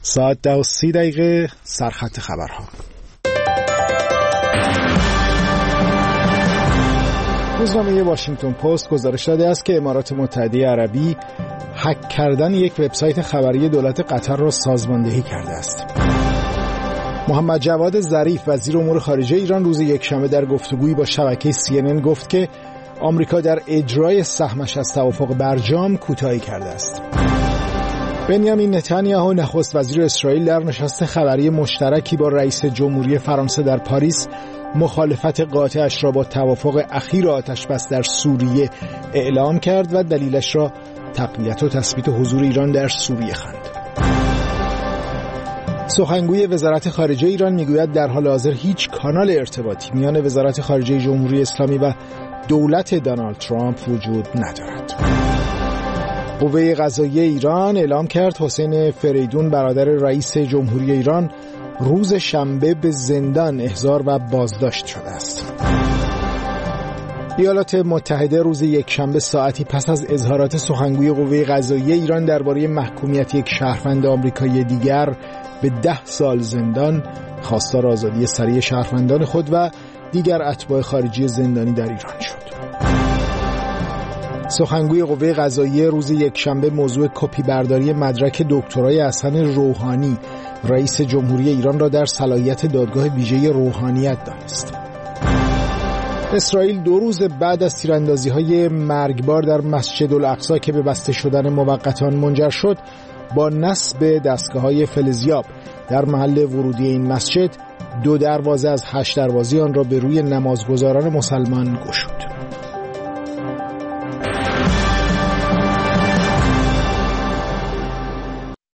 ساعت 10:30 سرخط خبرها. روزنامه واشنگتن پست گزارش داده است که امارات متحده عربی هک کردن یک وبسایت خبری دولت قطر را سازماندهی کرده است. محمد جواد ظریف وزیر امور خارجه ایران روز یکشنبه در گفتگویی با شبکه CNN گفت که آمریکا در اجرای سهمش از توافق برجام کوتاهی کرده است. بنیامین نتانیاهو نخست وزیر اسرائیل در نشست خبری مشترکی با رئیس جمهوری فرانسه در پاریس مخالفت قاطعش را با توافق اخیر آتش‌بس در سوریه اعلام کرد و دلیلش را تقویت و تثبیت حضور ایران در سوریه خواند. سخنگوی وزارت خارجه ایران میگوید در حال حاضر هیچ کانال ارتباطی میان وزارت خارجه جمهوری اسلامی و دولت دونالد ترامپ وجود ندارد. قوه قضاییه ایران اعلام کرد حسین فریدون برادر رئیس جمهوری ایران روز شنبه به زندان احضار و بازداشت شده است. ایالات متحده روز یکشنبه ساعتی پس از اظهارات سخنگوی قوه قضاییه ایران درباره محکومیت یک شهروند آمریکایی دیگر به 10 سال زندان خواستار آزادی سریع شهروندان خود و دیگر اتباع خارجی زندانی در ایران شد. سخنگوی قوه قضاییه روز یکشنبه موضوع کپی برداری مدرک دکترای حسن روحانی رئیس جمهوری ایران را در صلاحیت دادگاه ویژه روحانیت دانست. اسرائیل 2 روز بعد از تیراندازی‌های مرگبار در مسجد الاقصی که به بسته شدن موقتان منجر شد، با نصب دستگاه‌های فلزیاب در محل ورودی این مسجد 2 دروازه از 8 دروازه آن را به روی نمازگزاران مسلمان گشود.